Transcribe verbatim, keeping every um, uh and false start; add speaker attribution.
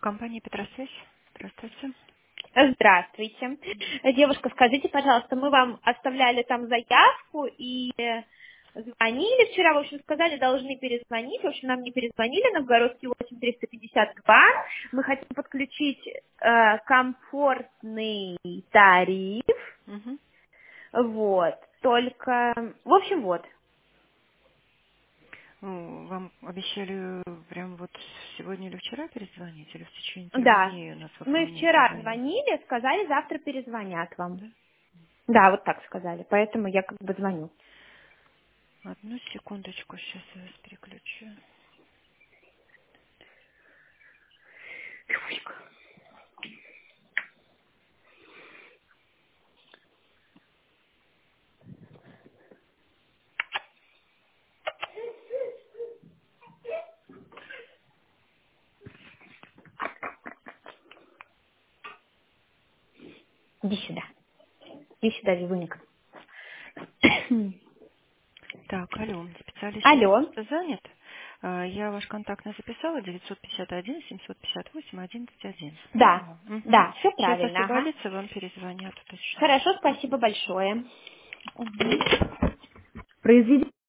Speaker 1: Компания Петросвязь. Здравствуйте.
Speaker 2: Здравствуйте. Девушка, скажите, пожалуйста, мы вам оставляли там заявку и э, звонили вчера, в общем, сказали, должны перезвонить. В общем, нам не перезвонили, Новгородский восемь триста пятьдесят два. Мы хотим подключить э, комфортный тариф.
Speaker 1: Мгм.
Speaker 2: Вот. Только, в общем, вот.
Speaker 1: Ну, вам обещали прям вот сегодня или вчера перезвонить, или в течение трех
Speaker 2: Да.
Speaker 1: дней у нас
Speaker 2: Мы
Speaker 1: выполнение
Speaker 2: вчера
Speaker 1: звонили?
Speaker 2: звонили, сказали, завтра перезвонят вам.
Speaker 1: Да?
Speaker 2: Да, вот так сказали. Поэтому я как бы звоню.
Speaker 1: Одну секундочку, сейчас я вас переключу.
Speaker 2: Иди сюда. Иди сюда, Вивунька.
Speaker 1: Так, алло, специалист сейчас
Speaker 2: Алло.
Speaker 1: просто занят. А, Я ваш контактный записала, девятьсот пятьдесят один семьсот пятьдесят восемь одиннадцать один.
Speaker 2: Да,
Speaker 1: Правильно? Угу.
Speaker 2: да, все
Speaker 1: Сейчас
Speaker 2: правильно, ага.
Speaker 1: освободится, вам перезвонят, уточнят.
Speaker 2: Хорошо, спасибо большое.
Speaker 1: Мгм.
Speaker 2: Произведи